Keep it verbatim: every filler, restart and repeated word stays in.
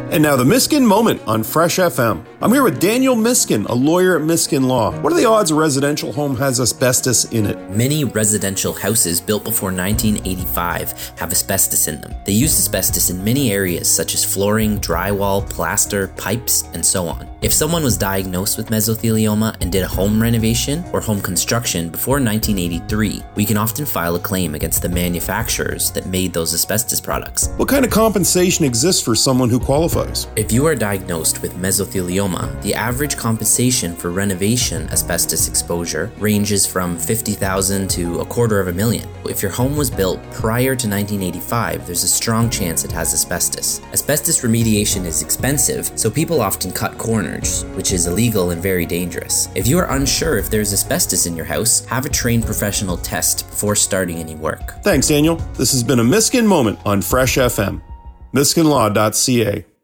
And now the Miskin Moment on Fresh F M. I'm here with Daniel Miskin, a lawyer at Miskin Law. What are the odds a residential home has asbestos in it? Many residential houses built before nineteen eighty-five have asbestos in them. They use asbestos in many areas such as flooring, drywall, plaster, pipes, and so on. If someone was diagnosed with mesothelioma and did a home renovation or home construction before nineteen eighty-three, we can often file a claim against the manufacturers that made those asbestos products. What kind of compensation exists for someone who qualifies? If you are diagnosed with mesothelioma, the average compensation for renovation asbestos exposure ranges from fifty thousand dollars to a quarter of a million. If your home was built prior to nineteen eighty-five, there's a strong chance it has asbestos. Asbestos remediation is expensive, so people often cut corners, which is illegal and very dangerous. If you are unsure if there's asbestos in your house, have a trained professional test before starting any work. Thanks, Daniel. This has been a Miskin Moment on Fresh F M. miskin law dot c a